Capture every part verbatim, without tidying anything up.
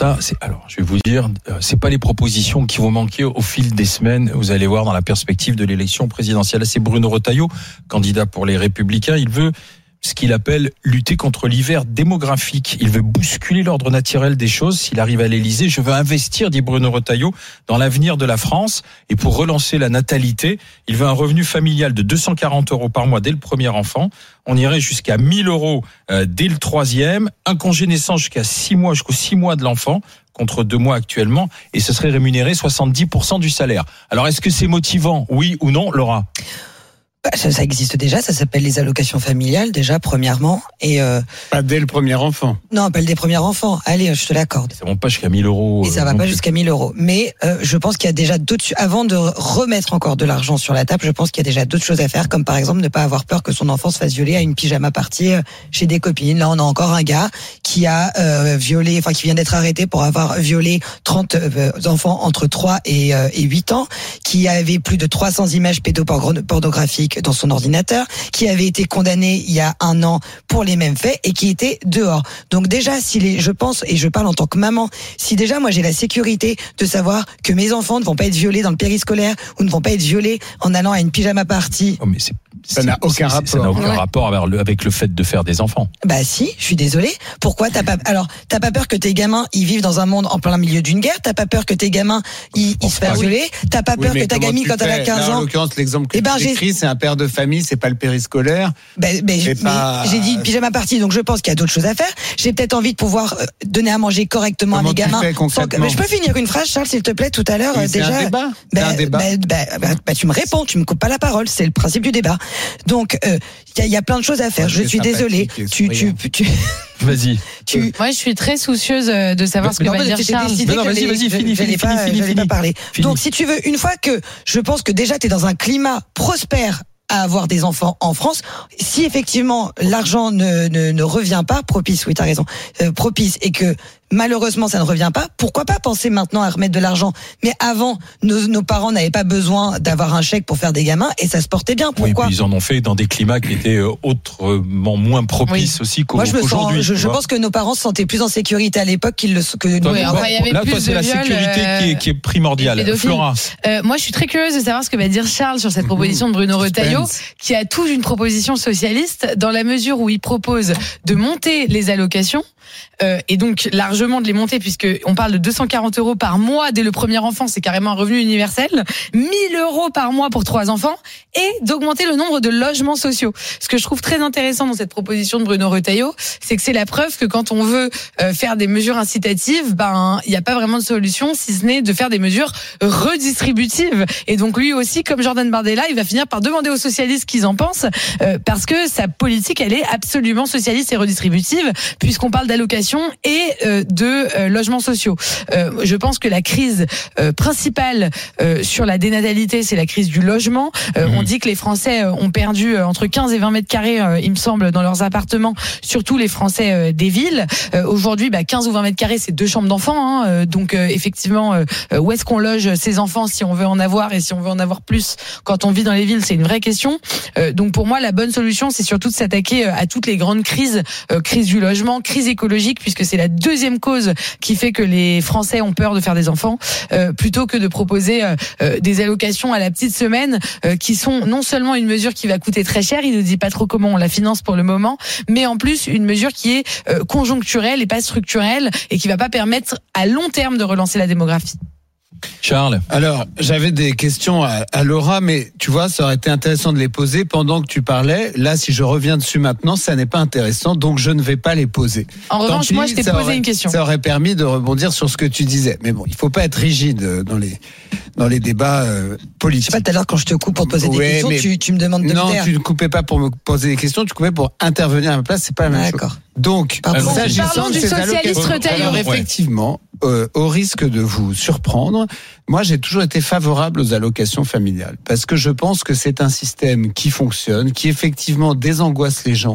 ça, c'est, alors, je vais vous dire, euh, c'est pas les propositions qui vont manquer au fil des semaines. Vous allez voir dans la perspective de l'élection présidentielle. Là, c'est Bruno Retailleau, candidat pour les Républicains. Il veut ce qu'il appelle lutter contre l'hiver démographique. Il veut bousculer l'ordre naturel des choses. S'il arrive à l'Élysée, je veux investir, dit Bruno Retailleau, dans l'avenir de la France. Et pour relancer la natalité, il veut un revenu familial de deux cent quarante euros par mois dès le premier enfant. On irait jusqu'à mille euros euh, dès le troisième. Un congé naissance jusqu'à six mois, jusqu'aux six mois de l'enfant, contre deux mois actuellement. Et ce serait rémunéré soixante-dix pour cent du salaire. Alors, est-ce que c'est motivant, oui ou non, Laura ? Bah, ça, ça existe déjà, ça s'appelle les allocations familiales déjà premièrement et euh... pas dès le premier enfant. Non, pas dès le premier enfant. Allez, je te l'accorde. Ça va pas jusqu'à mille euros. Et ça va pas jusqu'à mille euros. Mais euh, je pense qu'il y a déjà d'autres. Avant de remettre encore de l'argent sur la table, je pense qu'il y a déjà d'autres choses à faire, comme par exemple ne pas avoir peur que son enfant se fasse violer à une pyjama party chez des copines. Là, on a encore un gars qui a euh, violé, enfin qui vient d'être arrêté pour avoir violé trente euh, enfants entre trois et, euh, et huit ans, qui avait plus de trois cents images pédopornographiques dans son ordinateur, qui avait été condamné il y a un an pour les mêmes faits et qui était dehors. Donc déjà, si les, je pense, et je parle en tant que maman, si déjà moi j'ai la sécurité de savoir que mes enfants ne vont pas être violés dans le périscolaire ou ne vont pas être violés en allant à une pyjama party. Oh mais c'est Ça n'a aucun rapport. Ça n'a aucun Ouais. rapport avec le, avec le fait de faire des enfants. Bah si, je suis désolée. Pourquoi t'as pas alors t'as pas peur que tes gamins ils vivent dans un monde en plein milieu d'une guerre? T'as pas peur que tes gamins ils, ils se fassent violer? T'as pas Oui, peur mais que ta comment gamine tu quand elle a fais quinze Là, ans? en l'occurrence, l'exemple que Eh ben, tu j'ai- décris, c'est un père de famille, c'est pas le périscolaire. Ben, ben, Et mais pas- j'ai dit pyjama party, donc je pense qu'il y a d'autres choses à faire. J'ai peut-être envie de pouvoir euh, donner à manger correctement Comment à mes tu gamins. fais sans que- concrètement mais je peux finir une phrase, Charles, s'il te plaît, tout à l'heure Oui, euh, c'est déjà. un débat. C'est Ben, un débat. ben, ben, ben, ben, tu me réponds, tu me coupes pas la parole, c'est le principe du débat. Donc il euh, y, a, y a plein de choses à faire. Ouais, je c'est suis désolée. sympathique et Tu, tu, souriant. tu, Vas-y. tu, Moi, je suis très soucieuse euh, de savoir ce que Non, va mais dire c'était Charles. décidé Non, non, que vas-y, j'allais- vas-y, fini, j'allais fini, pas, fini, j'allais fini. pas parler. Fini. Donc, si tu veux, une fois que je pense que déjà tu es dans un climat prospère à avoir des enfants en France, si effectivement l'argent ne, ne, ne revient pas, propice, oui, t'as raison, euh, propice, et que malheureusement ça ne revient pas, pourquoi pas penser maintenant à remettre de l'argent? Mais avant, nos, nos parents n'avaient pas besoin d'avoir un chèque pour faire des gamins et ça se portait bien. Oui, Pourquoi? puis ils en ont fait dans des climats qui étaient euh, autrement moins propices aussi qu'au- Moi, je me sens, qu'aujourd'hui. je, tu je vois. pense que nos parents se sentaient plus en sécurité à l'époque qu'ils le que nous. Oui, enfin, il y avait Là, plus toi, de c'est la viols, sécurité euh, qui est, qui est primordiale. et pédophiles. Flora. Euh, moi, je suis très curieuse de savoir ce que va dire Charles sur cette proposition de Bruno Suspense. Retailleau, qui a tout une proposition socialiste dans la mesure où il propose de monter les allocations. Euh, et donc largement de les monter, puisque on parle de deux cent quarante euros par mois dès le premier enfant, c'est carrément un revenu universel, mille euros par mois pour trois enfants, et d'augmenter le nombre de logements sociaux. Ce que je trouve très intéressant dans cette proposition de Bruno Retailleau, c'est que c'est la preuve que quand on veut euh, faire des mesures incitatives, ben il n'y a pas vraiment de solution, si ce n'est de faire des mesures redistributives. Et donc lui aussi, comme Jordan Bardella, il va finir par demander aux socialistes qu'ils en pensent, euh, parce que sa politique, elle est absolument socialiste et redistributive, puisqu'on parle d'allocation et euh, de euh, logements sociaux. Euh, je pense que la crise euh, principale euh, sur la dénatalité, c'est la crise du logement. Euh, mmh. On dit que les Français euh, ont perdu euh, entre quinze et vingt mètres carrés, euh, il me semble, dans leurs appartements, surtout les Français euh, des villes. Euh, aujourd'hui, bah, quinze ou vingt mètres carrés, c'est deux chambres d'enfants. Hein, euh, donc euh, effectivement, euh, où est-ce qu'on loge ces enfants si on veut en avoir, et si on veut en avoir plus quand on vit dans les villes, c'est une vraie question. Euh, donc pour moi, la bonne solution, c'est surtout de s'attaquer à toutes les grandes crises, euh, crise du logement, crise écologique, puisque c'est la deuxième cause qui fait que les Français ont peur de faire des enfants, euh, plutôt que de proposer euh, des allocations à la petite semaine, euh, qui sont non seulement une mesure qui va coûter très cher, il ne dit pas trop comment on la finance pour le moment, mais en plus une mesure qui est euh, conjoncturelle et pas structurelle, et qui va pas permettre à long terme de relancer la démographie. Charles. Alors, j'avais des questions à, à Laura, mais tu vois, ça aurait été intéressant de les poser pendant que tu parlais. Là, si je reviens dessus maintenant, ça n'est pas intéressant, donc je ne vais pas les poser. En Tant revanche, pis, moi, je t'ai ça posé aurait- une question. Ça aurait permis de rebondir sur ce que tu disais. Mais bon, il faut pas être rigide dans les dans les débats euh, Je politiques. sais pas, tout à l'heure quand je te coupe pour te poser des Ouais, questions, mais- tu, tu me demandes de Non, me taire. tu ne coupais pas pour me poser des questions, tu coupais pour intervenir à ma place, c'est pas la même chose. D'accord. Donc, Pardon. euh, s'agissant Parlons de du ces socialiste allocations- Retailleau. Alors, effectivement, euh, au risque de vous surprendre, moi j'ai toujours été favorable aux allocations familiales, parce que je pense que c'est un système qui fonctionne, qui effectivement désangoisse les gens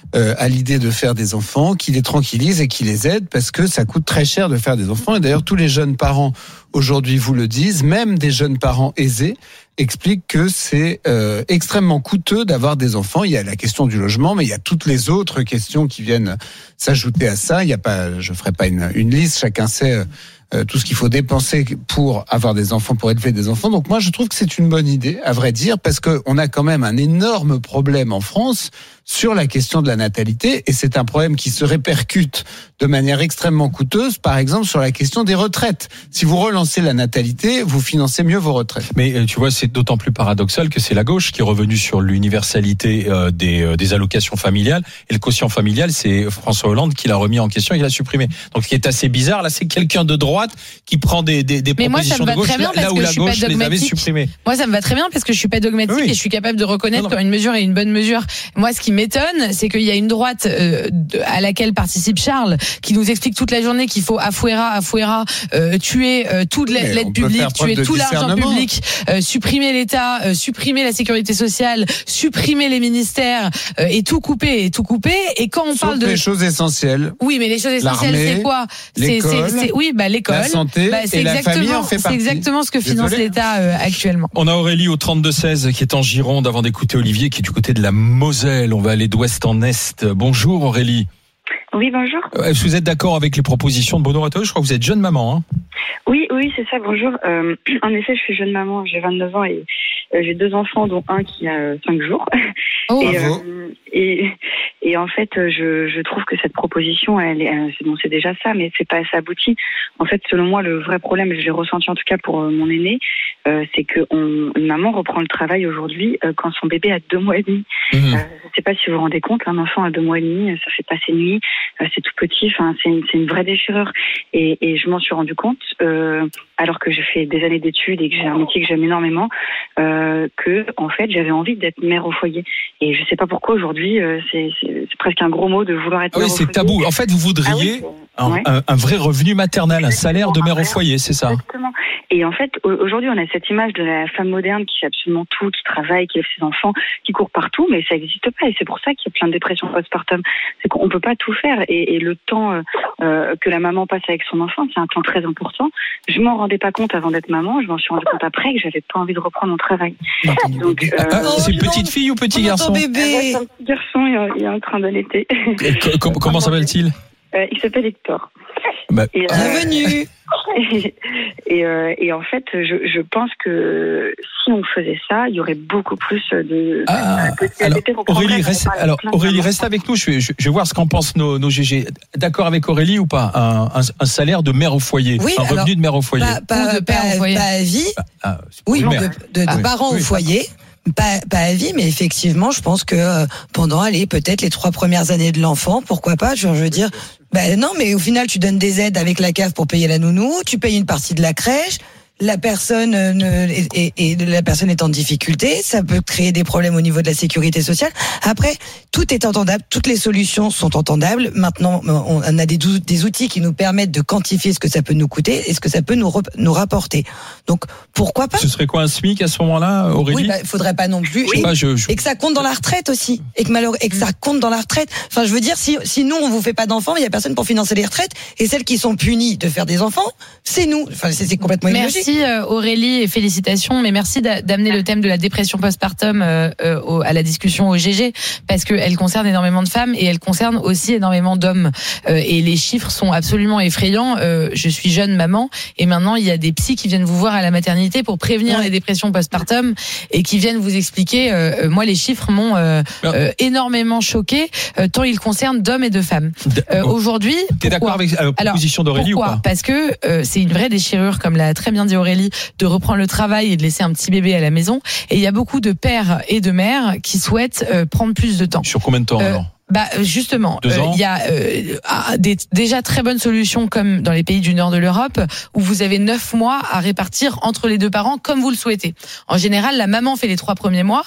euh, à l'idée de faire des enfants, qui les tranquillise et qui les aide parce que ça coûte très cher de faire des enfants. Et d'ailleurs, tous les jeunes parents aujourd'hui vous le disent, même des jeunes parents aisés expliquent que c'est euh, extrêmement coûteux d'avoir des enfants. Il y a la question du logement, mais il y a toutes les autres questions qui viennent s'ajouter à ça. Il y a pas, je ferai pas une, une liste. Chacun sait euh, tout ce qu'il faut dépenser pour avoir des enfants, pour élever des enfants. Donc moi, je trouve que c'est une bonne idée, à vrai dire, parce que on a quand même un énorme problème en France sur la question de la natalité, et c'est un problème qui se répercute de manière extrêmement coûteuse, par exemple sur la question des retraites. Si vous relancez la natalité, vous financez mieux vos retraites. Mais tu vois, c'est d'autant plus paradoxal que c'est la gauche qui est revenue sur l'universalité euh, des, euh, des allocations familiales, et le quotient familial, c'est François Hollande qui l'a remis en question et qui l'a supprimé. Donc ce qui est assez bizarre, là, c'est quelqu'un de droite qui prend des, des, des propositions de gauche là, là où la gauche les avait supprimées. Moi, ça me va très bien parce que je suis pas dogmatique oui. et je suis capable de reconnaître non, non. quand une mesure est une bonne mesure. Moi, ce qui m'étonne, c'est qu'il y a une droite euh, à laquelle participe Charles, qui nous explique toute la journée qu'il faut afouera, afouera, euh, tuer euh, toute oui, l'aide publique, tuer tout l'argent public, euh, supprimer l'État, euh, supprimer la sécurité sociale, supprimer les ministères euh, et tout couper, et tout couper. Et quand on Sauf parle de les choses essentielles, oui, mais les choses essentielles, c'est quoi? C'est, c'est, c'est oui, bah l'école, la santé bah, c'est et la famille en fait c'est partie. exactement ce que finance Désolé. l'État euh, actuellement. On a Aurélie au trente-deux seize qui est en Gironde avant d'écouter Olivier qui est du côté de la Moselle. On va aller d'ouest en est. Bonjour Aurélie. Oui, bonjour. Est-ce que vous êtes d'accord avec les propositions de Bruno Retailleau ? Je crois que vous êtes jeune maman. Hein oui, oui, c'est ça, bonjour. Euh, en effet, je suis jeune maman, j'ai vingt-neuf ans et euh, j'ai deux enfants, dont un qui a cinq jours. Oh, et, bravo. Euh, et, et en fait, je, je trouve que cette proposition, elle, elle, c'est, bon, c'est déjà ça, mais c'est pas assez abouti. En fait, selon moi, le vrai problème, et je l'ai ressenti en tout cas pour euh, mon aîné, euh, c'est que on, une maman reprend le travail aujourd'hui euh, quand son bébé a deux mois et demi. Mmh. Euh, je sais pas si vous vous rendez compte, un enfant à deux mois et demi, ça fait passer nuit, euh, c'est tout petit, enfin, c'est une, c'est une vraie déchirure. Et, et je m'en suis rendu compte, euh, alors que j'ai fait des années d'études et que j'ai un métier que j'aime énormément, euh, que en fait, j'avais envie d'être mère au foyer. Et je sais pas pourquoi aujourd'hui, euh, c'est, c'est, c'est presque un gros mot de vouloir être ah mère oui, au c'est foyer. tabou. En fait, vous voudriez ah oui, un, ouais. un, un vrai revenu maternel, un salaire de mère au foyer, c'est ça? Exactement. Et en fait, aujourd'hui, on a cette image de la femme moderne qui fait absolument tout, qui travaille, qui élève ses enfants, qui court partout, mais ça n'existe pas. Et c'est pour ça qu'il y a plein de dépressions postpartum. C'est qu'on peut pas tout faire. Et, et le temps euh, que la maman passe avec son enfant, c'est un temps très important. Je m'en rendais pas compte avant d'être maman. Je m'en suis rendu compte après que j'avais pas envie de reprendre mon travail. Donc, euh, ah, c'est une petite fille ou petit garçon? Bébé. C'est un petit garçon, il est en train d'allaiter. Comment, comment s'appelle-t-il? euh, Il s'appelle Hector. Bah, et, euh, Bienvenue. Et, et, euh, et en fait, je, je pense que si on faisait ça, il y aurait beaucoup plus de. Ah, de alors, Aurélie, reste, alors, Aurélie, reste avec nous. Je vais, je, je vais voir ce qu'en pensent nos, nos G G. D'accord avec Aurélie ou pas? Un, un, un salaire de mère au foyer, oui, un revenu alors, de mère au foyer. Pas, pas, ou de père pas, au foyer. Pas à vie. Ah, oui, de, de, de ah, parents oui. au foyer. Pas, pas à vie, mais effectivement, je pense que euh, pendant, allez, peut-être les trois premières années de l'enfant, pourquoi pas, je veux dire, ben non, mais au final, tu donnes des aides avec la C A F pour payer la nounou, tu payes une partie de la crèche, la personne euh, ne, et, et, et la personne est en difficulté, ça peut créer des problèmes au niveau de la sécurité sociale. Après, tout est entendable, toutes les solutions sont entendables. Maintenant, on a des, des outils qui nous permettent de quantifier ce que ça peut nous coûter et ce que ça peut nous, nous rapporter. Donc, pourquoi pas? Ce serait quoi un SMIC à ce moment-là, Aurélie? Oui, bah, faudrait pas non plus. Oui. Et, pas, je, je... et que ça compte dans la retraite aussi. Et que malheureux, et que ça compte dans la retraite. Enfin, je veux dire, si, si nous, on vous fait pas d'enfants, il y a personne pour financer les retraites. Et celles qui sont punies de faire des enfants, c'est nous. Enfin, c'est, c'est complètement illogique. Merci Aurélie et félicitations, mais merci d'amener le thème de la dépression postpartum euh, euh, à la discussion au G G parce qu'elle concerne énormément de femmes et elle concerne aussi énormément d'hommes euh, et les chiffres sont absolument effrayants. Euh, je suis jeune maman et maintenant il y a des psys qui viennent vous voir à la maternité pour prévenir ouais. les dépressions postpartum et qui viennent vous expliquer. Euh, moi les chiffres m'ont euh, euh, énormément choqué euh, tant ils concernent d'hommes et de femmes. Euh, aujourd'hui, t'es d'accord avec la proposition d'Aurélie ou pas? Parce que euh, c'est une vraie déchirure, comme l'a très bien dit Aurélie, de reprendre le travail et de laisser un petit bébé à la maison. Et il y a beaucoup de pères et de mères qui souhaitent euh, prendre plus de temps. Sur combien de temps euh, alors? Bah justement, il euh, y a euh, des déjà très bonnes solutions comme dans les pays du nord de l'Europe où vous avez neuf mois à répartir entre les deux parents comme vous le souhaitez. En général, la maman fait les trois premiers mois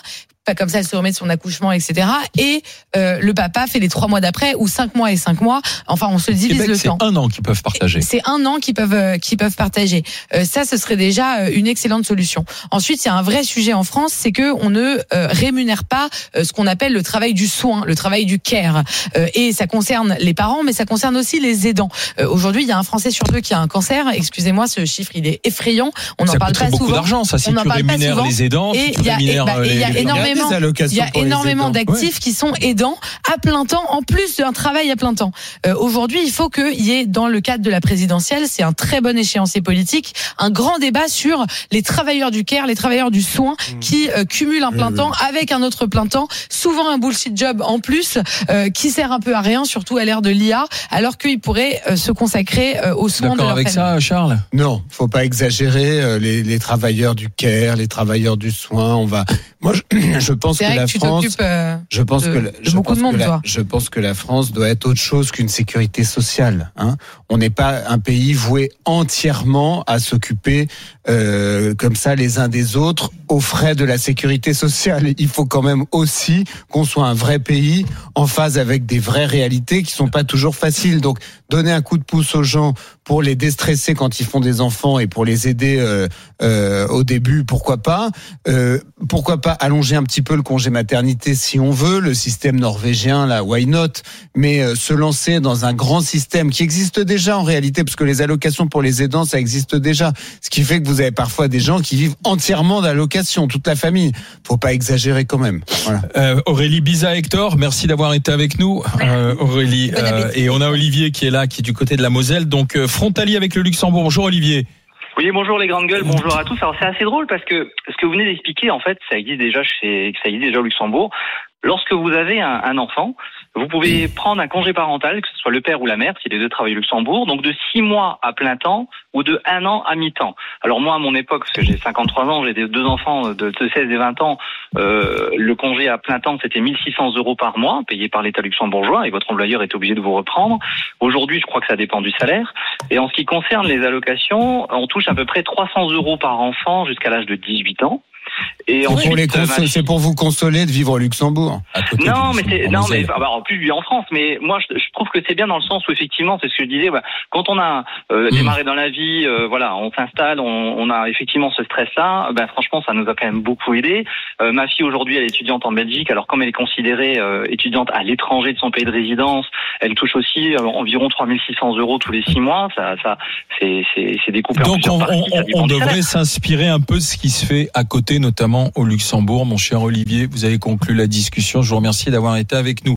Pas comme ça, elle se remet de son accouchement, et cetera. Et euh, le papa fait les trois mois d'après ou cinq mois et cinq mois. Enfin, on se divise Québec, le c'est temps. C'est un an qu'ils peuvent partager. C'est un an qu'ils peuvent euh, qu'ils peuvent partager. Euh, ça, ce serait déjà une excellente solution. Ensuite, il y a un vrai sujet en France, c'est que on ne euh, rémunère pas euh, ce qu'on appelle le travail du soin, le travail du care. Euh, et ça concerne les parents, mais ça concerne aussi les aidants. Euh, aujourd'hui, il y a un Français sur deux qui a un cancer. Excusez-moi, ce chiffre, il est effrayant. On n'en parle pas beaucoup souvent. d'argent, ça. Si on tu rémunères les aidants, et si tu il y a, rémunères bah, les, il y a les énormément, il y a énormément d'actifs ouais. qui sont aidants à plein temps, en plus d'un travail à plein temps. Euh, aujourd'hui, il faut qu'il y ait, dans le cadre de la présidentielle, c'est un très bon échéancier politique, un grand débat sur les travailleurs du care, les travailleurs du soin mmh. qui euh, cumulent un plein mmh. temps avec un autre plein temps, souvent un bullshit job en plus, euh, qui sert un peu à rien, surtout à l'ère de l'I A, alors qu'ils pourraient euh, se consacrer euh, aux soins D'accord de leur avec famille. ça, Charles? Non, faut pas exagérer. Euh, les, les travailleurs du care, les travailleurs du soin, on va. Moi, je, je pense c'est que vrai la que tu France. t'occupes, euh, je pense de, que la, de je beaucoup pense de monde, que la, toi. je pense que la France doit être autre chose qu'une sécurité sociale. Hein. On n'est pas un pays voué entièrement à s'occuper euh, comme ça les uns des autres aux frais de la sécurité sociale. Il faut quand même aussi qu'on soit un vrai pays en phase avec des vraies réalités qui sont pas toujours faciles. Donc donner un coup de pouce aux gens pour les déstresser quand ils font des enfants et pour les aider euh, euh, au début, pourquoi pas. Euh, pourquoi pas allonger un petit peu le congé maternité si on veut, le système norvégien, là, why not. Mais euh, se lancer dans un grand système qui existe déjà en réalité, parce que les allocations pour les aidants, ça existe déjà. Ce qui fait que vous avez parfois des gens qui vivent entièrement d'allocations, toute la famille. Faut pas exagérer quand même. Voilà. Euh, Aurélie Biza-Hector, merci d'avoir été avec nous. Euh, Aurélie, euh, et on a Olivier qui est là, qui est du côté de la Moselle, donc euh, frontalier avec le Luxembourg. Bonjour Olivier. Oui, bonjour les grandes gueules, bonjour à tous. Alors c'est assez drôle parce que ce que vous venez d'expliquer, en fait, ça existe déjà chez, ça existe déjà au Luxembourg. Lorsque vous avez un, un enfant, vous pouvez prendre un congé parental, que ce soit le père ou la mère, si les deux travaillent au Luxembourg, donc de six mois à plein temps ou de un an à mi-temps. Alors moi, à mon époque, parce que j'ai cinquante-trois ans, j'ai deux enfants de seize et vingt ans, euh, le congé à plein temps, c'était mille six cents euros par mois, payé par l'État luxembourgeois, et votre employeur est obligé de vous reprendre. Aujourd'hui, je crois que ça dépend du salaire. Et en ce qui concerne les allocations, on touche à peu près trois cents euros par enfant jusqu'à l'âge de dix-huit ans. Et c'est, pour les console, c'est pour vous consoler de vivre au Luxembourg. Non, mais c'est, non, mais bah, en plus lui en France. Mais moi, je, je trouve que c'est bien dans le sens où effectivement, c'est ce que je disais. Bah, quand on a euh, mmh. démarré dans la vie, euh, voilà, on s'installe, on, on a effectivement ce stress-là. Bah, franchement, ça nous a quand même beaucoup aidé. Euh, ma fille aujourd'hui, elle est étudiante en Belgique. Alors comme elle est considérée euh, étudiante à l'étranger de son pays de résidence, elle touche aussi euh, environ trois mille six cents euros tous les six mois. Ça, ça, c'est, c'est, c'est découpé en plusieurs parties. Donc on, on, on devrait s'inspirer un peu de ce qui se fait à côté, notamment au Luxembourg. Mon cher Olivier, vous avez conclu la discussion. Je vous remercie d'avoir été avec nous.